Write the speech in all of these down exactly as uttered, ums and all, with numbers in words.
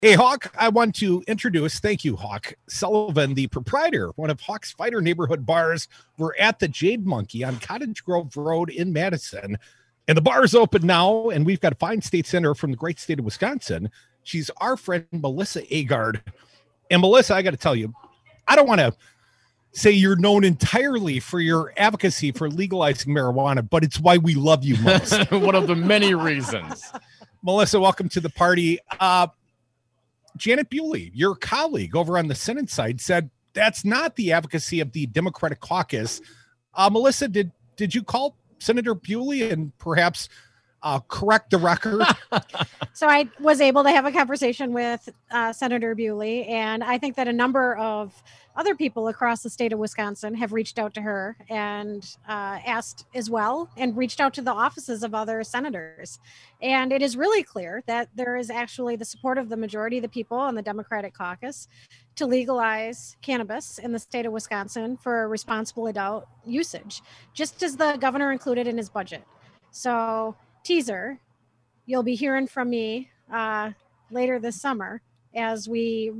Hey, Hawk, I want to introduce, thank you, Hawk Sullivan, the proprietor, one of Hawk's Fighter neighborhood bars. We're at the Jade Monkey on Cottage Grove Road in Madison. And the bar is open now, and we've got a fine state senator from the great state of Wisconsin. She's our friend, Melissa Agard. And Melissa, I got to tell you, I don't want to say you're known entirely for your advocacy for legalizing marijuana, but it's why we love you most. One of the many reasons. Melissa, welcome to the party. Uh, Janet Bewley, your colleague over on the Senate side, said that's not the advocacy of the Democratic caucus. Uh, Melissa, did did you call Senator Bewley and perhaps uh, correct the record? So I was able to have a conversation with uh, Senator Bewley, and I think that a number of other people across the state of Wisconsin have reached out to her and uh, asked as well, and reached out to the offices of other senators. And it is really clear that there is actually the support of the majority of the people on the Democratic caucus to legalize cannabis in the state of Wisconsin for responsible adult usage, just as the governor included in his budget. So teaser, you'll be hearing from me uh, later this summer as we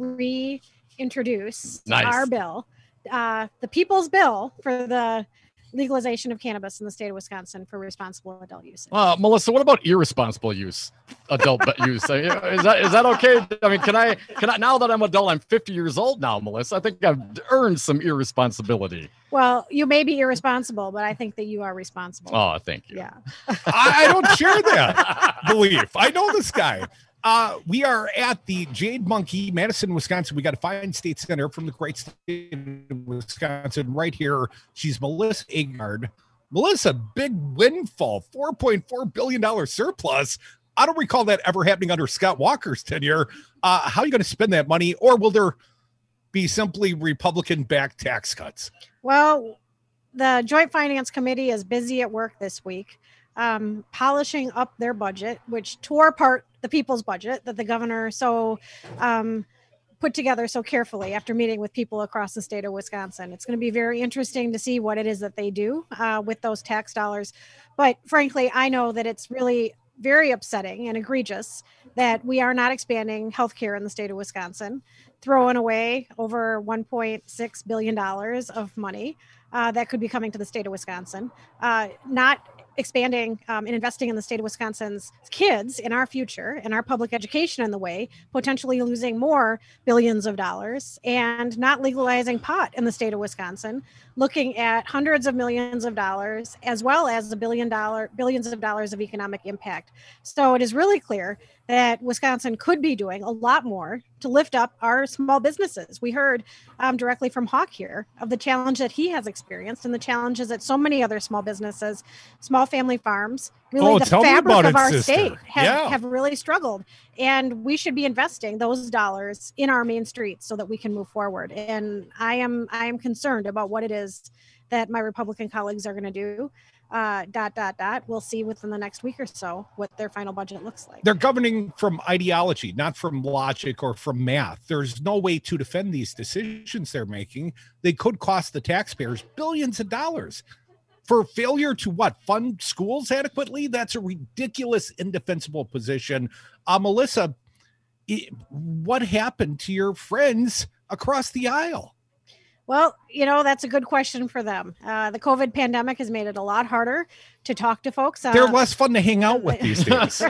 reintroduce Nice. our bill, uh, the people's bill for the legalization of cannabis in the state of Wisconsin for responsible adult usage. Uh, Melissa, what about irresponsible use, adult use? Uh, Is that is that okay? I mean, can I can I now that I'm adult, I'm fifty years old now, Melissa. I think I've earned some irresponsibility. Well, you may be irresponsible, but I think that you are responsible. Oh, thank you. Yeah. I, I don't share that belief. I know this guy. Uh, we are at the Jade Monkey, Madison, Wisconsin. We got a fine state senator from the great state of Wisconsin right here. She's Melissa Agard. Melissa, big windfall, four point four billion dollars surplus. I don't recall that ever happening under Scott Walker's tenure. Uh, how are you going to spend that money? Or will there be simply Republican-backed tax cuts? Well, the Joint Finance Committee is busy at work this week, um, polishing up their budget, which tore apart the people's budget that the governor so um, put together so carefully after meeting with people across the state of Wisconsin. It's going to be very interesting to see what it is that they do uh, with those tax dollars. But frankly, I know that it's really very upsetting and egregious that we are not expanding healthcare in the state of Wisconsin, throwing away over one point six billion dollars of money uh, that could be coming to the state of Wisconsin, uh, not expanding um, and investing in the state of Wisconsin's kids in our future and our public education in the way, potentially losing more billions of dollars, and not legalizing pot in the state of Wisconsin, looking at hundreds of millions of dollars, as well as a billion dollar, billions of dollars of economic impact. So it is really clear that Wisconsin could be doing a lot more to lift up our small businesses. We heard um, directly from Hawk here of the challenge that he has experienced and the challenges that so many other small businesses, small family farms, really Oh, the tell me fabric about of it, our sister. state have, Yeah. have really struggled. And we should be investing those dollars in our main streets so that we can move forward. And I am I am concerned about what it is that my Republican colleagues are going to do. Uh, dot, dot, dot. We'll see within the next week or so what their final budget looks like. They're governing from ideology, not from logic or from math. There's no way to defend these decisions they're making. They could cost the taxpayers billions of dollars for failure to what? Fund schools adequately? That's a ridiculous, indefensible position. Uh, Melissa, it, what happened to your friends across the aisle? Well, you know, that's a good question for them. Uh, the COVID pandemic has made it a lot harder to talk to folks. Uh, They're less fun to hang out with these days.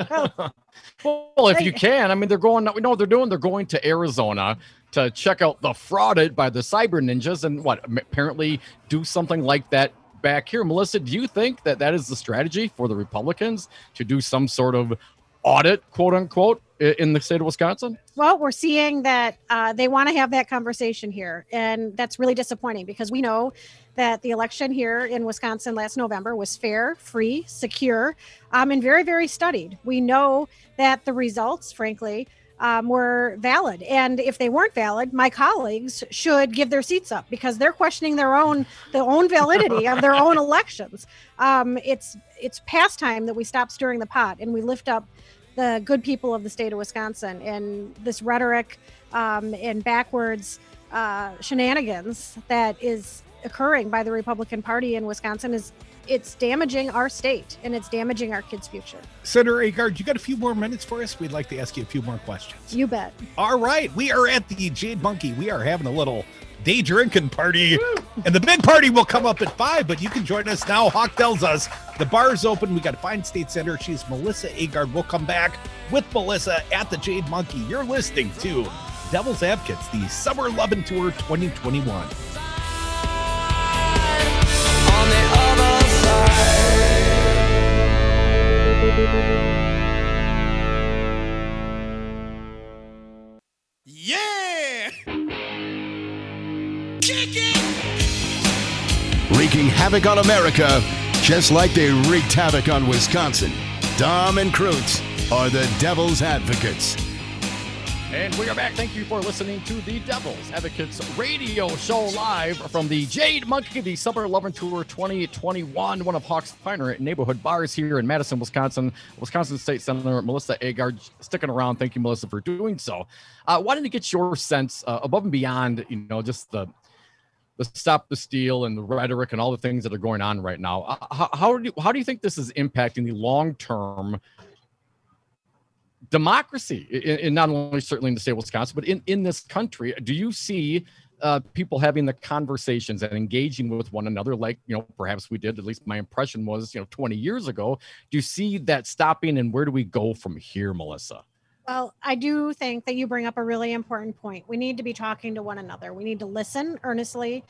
Well, if you can, I mean, they're going, we know what they're doing. They're going to Arizona to check out the frauded by the cyber ninjas and what, apparently do something like that back here. Melissa, do you think that that is the strategy for the Republicans to do some sort of audit, quote unquote, in the state of Wisconsin? Well, we're seeing that uh, they want to have that conversation here. And that's really disappointing because we know that the election here in Wisconsin last November was fair, free, secure, um, and very, very studied. We know that the results, frankly, um, were valid. And if they weren't valid, my colleagues should give their seats up because they're questioning their own, the own validity of their own elections. Um, it's, it's past time that we stop stirring the pot and we lift up the good people of the state of Wisconsin, and this rhetoric um, and backwards uh, shenanigans that is occurring by the Republican Party in Wisconsin is it's damaging our state and it's damaging our kids' future. Senator Agard, you got a few more minutes for us? We'd like to ask you a few more questions. You bet. All right. We are at the Jade Monkey. We are having a little day drinking party. Woo! And the big party will come up at five, but you can join us now. Hawk tells us the bar's open. We got a fine state senator. She's Melissa Agard. We'll come back with Melissa at the Jade Monkey. You're listening to Devil's Advocates, the Summer Lovin' Tour twenty twenty-one. On the other side. Yeah! Kick it! Wreaking havoc on America, just like they wreaked havoc on Wisconsin. Dom and Krutz are the Devil's Advocates. And we are back. Thank you for listening to the Devil's Advocates radio show live from the Jade Monkey, the Summer Lovin' Tour twenty twenty-one, one of Hawk's finer neighborhood bars here in Madison, Wisconsin. Wisconsin State Senator Melissa Agard sticking around. Thank you, Melissa, for doing so. Uh, wanted to get your sense uh, above and beyond, you know, just the the stop the steal and the rhetoric and all the things that are going on right now. Uh, how, how do you, how do you think this is impacting the long-term democracy in, in not only certainly in the state of Wisconsin, but in, in this country? Do you see uh, people having the conversations and engaging with one another like, you know, perhaps we did, at least my impression was, you know, twenty years ago? Do you see that stopping, and where do we go from here, Melissa? Well, I do think that you bring up a really important point. We need to be talking to one another. We need to listen earnestly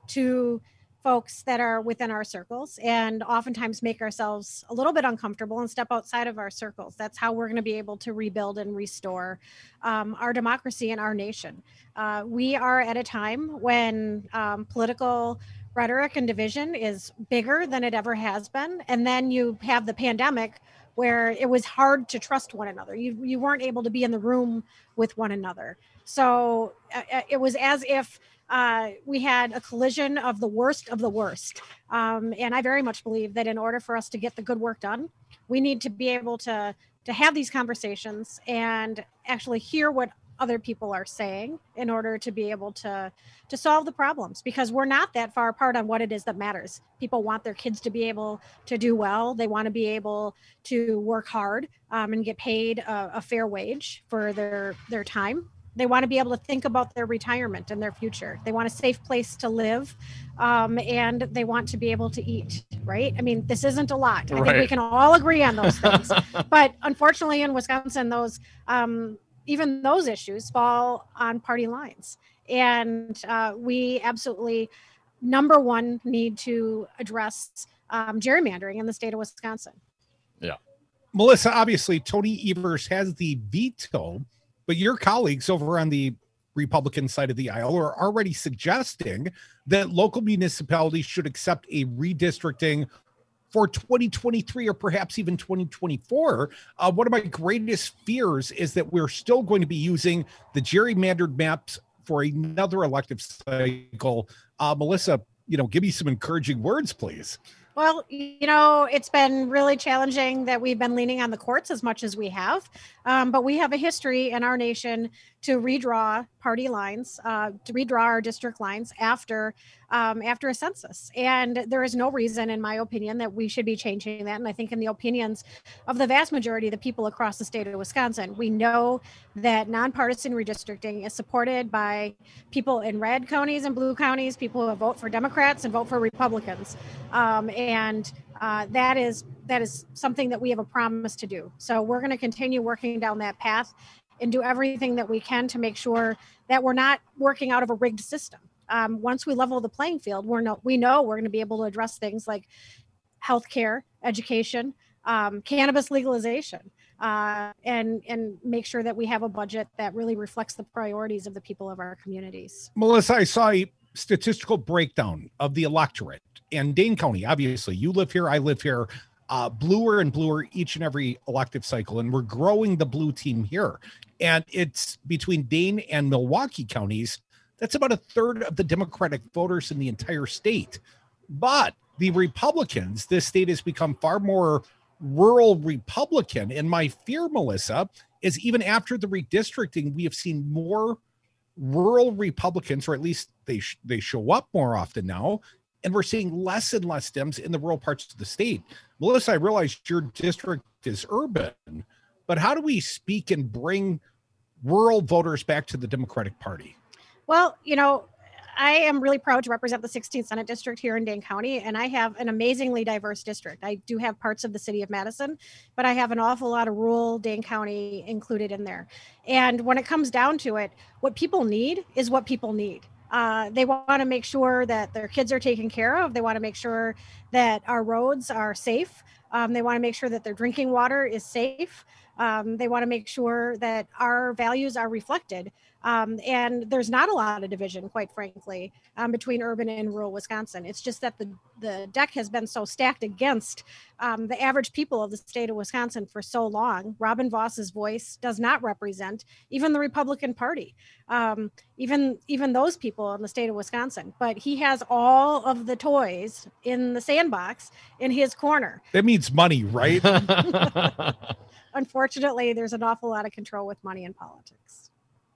to folks that are within our circles, and oftentimes make ourselves a little bit uncomfortable and step outside of our circles. That's how we're going to be able to rebuild and restore um, our democracy and our nation. Uh, we are at a time when um, political rhetoric and division is bigger than it ever has been. And then you have the pandemic, where it was hard to trust one another. You you weren't able to be in the room with one another. So uh, it was as if uh, we had a collision of the worst of the worst. Um, and I very much believe that in order for us to get the good work done, we need to be able to to have these conversations and actually hear what other people are saying in order to be able to to solve the problems, because we're not that far apart on what it is that matters. People want their kids to be able to do well. They want to be able to work hard um, and get paid a, a fair wage for their their time. They want to be able to think about their retirement and their future. They want a safe place to live, um, and they want to be able to eat, right? I mean, this isn't a lot. I Right. think we can all agree on those things. But unfortunately in Wisconsin, those um, even those issues fall on party lines. And uh, we absolutely, number one, need to address um, gerrymandering in the state of Wisconsin. Yeah. Melissa, obviously, Tony Evers has the veto, but your colleagues over on the Republican side of the aisle are already suggesting that local municipalities should accept a redistricting for twenty twenty-three or perhaps even twenty twenty-four. Uh, one of my greatest fears is that we're still going to be using the gerrymandered maps for another elective cycle. Uh, Melissa, you know, give me some encouraging words, please. Well, you know, it's been really challenging that we've been leaning on the courts as much as we have, um, but we have a history in our nation to redraw party lines, uh, to redraw our district lines after um, after a census. And there is no reason, in my opinion, that we should be changing that. And I think in the opinions of the vast majority of the people across the state of Wisconsin, we know that nonpartisan redistricting is supported by people in red counties and blue counties, people who vote for Democrats and vote for Republicans. Um, and uh, that is that is something that we have a promise to do. So we're going to continue working down that path and do everything that we can to make sure that we're not working out of a rigged system. Um, once we level the playing field, we're no, we know we're going to be able to address things like healthcare, education, um, cannabis legalization, uh, and and make sure that we have a budget that really reflects the priorities of the people of our communities. Melissa, I saw a statistical breakdown of the electorate, and Dane County, obviously, you live here, I live here, uh, bluer and bluer each and every elective cycle, and we're growing the blue team here. And it's between Dane and Milwaukee counties. That's about a third of the Democratic voters in the entire state. But the Republicans, this state has become far more rural Republican. And my fear, Melissa, is even after the redistricting, we have seen more rural Republicans, or at least they sh- they show up more often now, and we're seeing less and less Dems in the rural parts of the state. Melissa, I realize your district is urban, but how do we speak and bring rural voters back to the Democratic Party? Well, you know, I am really proud to represent the sixteenth Senate District here in Dane County, and I have an amazingly diverse district. I do have parts of the city of Madison, but I have an awful lot of rural Dane County included in there. And when it comes down to it, what people need is what people need. Uh, they want to make sure that their kids are taken care of. They want to make sure that our roads are safe. Um, they want to make sure that their drinking water is safe. Um, they want to make sure that our values are reflected. Um, and there's not a lot of division, quite frankly, um, between urban and rural Wisconsin. It's just that the, the deck has been so stacked against um, the average people of the state of Wisconsin for so long. Robin Voss's voice does not represent even the Republican Party, um, even, even those people in the state of Wisconsin. But he has all of the toys in the sandbox in his corner. That means money, right? Unfortunately, there's an awful lot of control with money in politics.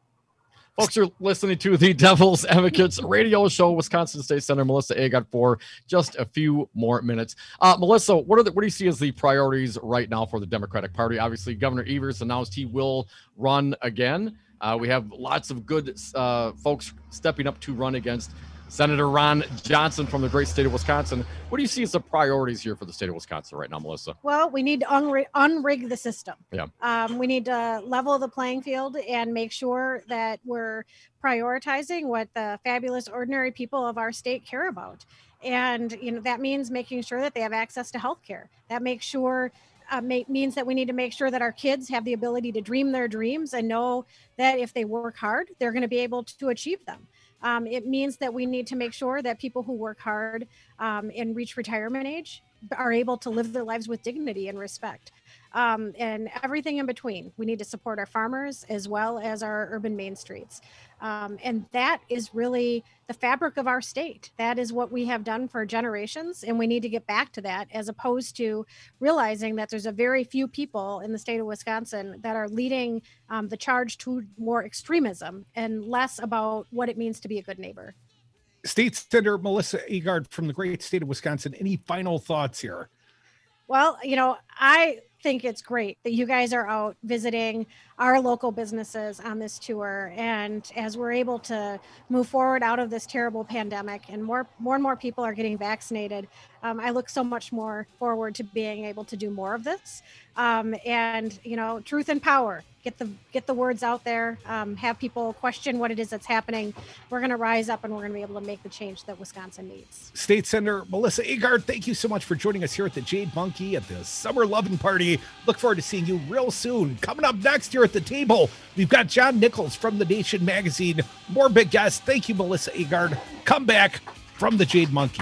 Folks, you're listening to the Devil's Advocates radio show, Wisconsin State Senator Melissa Agard, for just a few more minutes. Uh, Melissa, what are the, what do you see as the priorities right now for the Democratic Party? Obviously, Governor Evers announced he will run again. Uh, we have lots of good uh, folks stepping up to run against Senator Ron Johnson from the great state of Wisconsin. What do you see as the priorities here for the state of Wisconsin right now, Melissa? Well, we need to unrig, unrig the system. Yeah. Um, we need to level the playing field and make sure that we're prioritizing what the fabulous, ordinary people of our state care about. And, you know, that means making sure that they have access to health care. That makes sure Uh, make, means that we need to make sure that our kids have the ability to dream their dreams and know that if they work hard, they're going to be able to achieve them. Um, it means that we need to make sure that people who work hard um, and reach retirement age are able to live their lives with dignity and respect. Um, and everything in between. We need to support our farmers as well as our urban main streets. Um, and that is really the fabric of our state. That is what we have done for generations, and we need to get back to that, as opposed to realizing that there's a very few people in the state of Wisconsin that are leading um, the charge to more extremism and less about what it means to be a good neighbor. State Senator Melissa Agard from the great state of Wisconsin. Any final thoughts here? Well, you know, I think it's great that you guys are out visiting our local businesses on this tour. And as we're able to move forward out of this terrible pandemic and more, more and more people are getting vaccinated, um, I look so much more forward to being able to do more of this. Um, and, you know, truth and power, get the, get the words out there, um, have people question what it is that's happening. We're going to rise up and we're going to be able to make the change that Wisconsin needs. State Senator Melissa Agard, thank you so much for joining us here at the Jade Monkey at the Summer Lovin' Party. Look forward to seeing you real soon. Coming up next here at the table, we've got John Nichols from The Nation magazine. More big guests. Thank you, Melissa Agard. Come back from the Jade Monkey.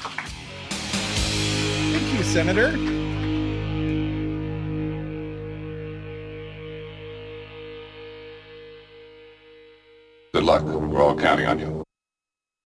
Thank you, Senator. Good luck. We're all counting on you.